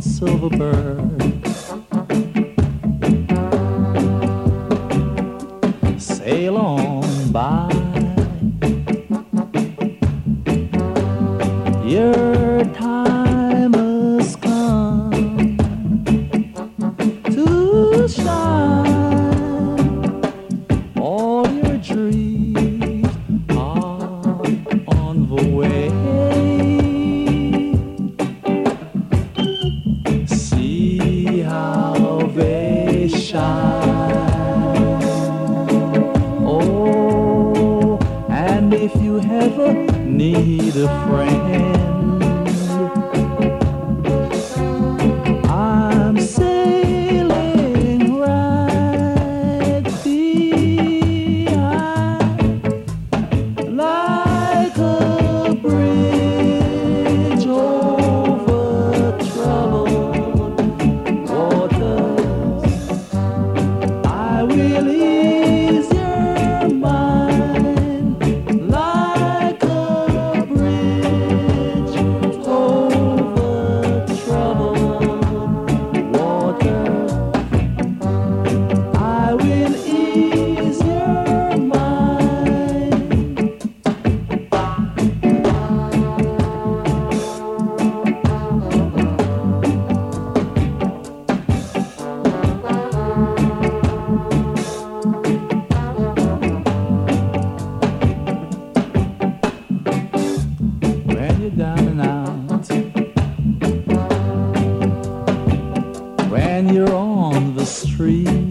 silver bird. Sail on by. Your time has come to shine. All your dreams are on the way. See how they shine. Oh, and if you ever need a friend, I'm sailing right behind, like a bridge over troubled waters. I will ease your mind, like a bridge over troubled waters. I will ease your mind. When you're down and out, when you're on the street,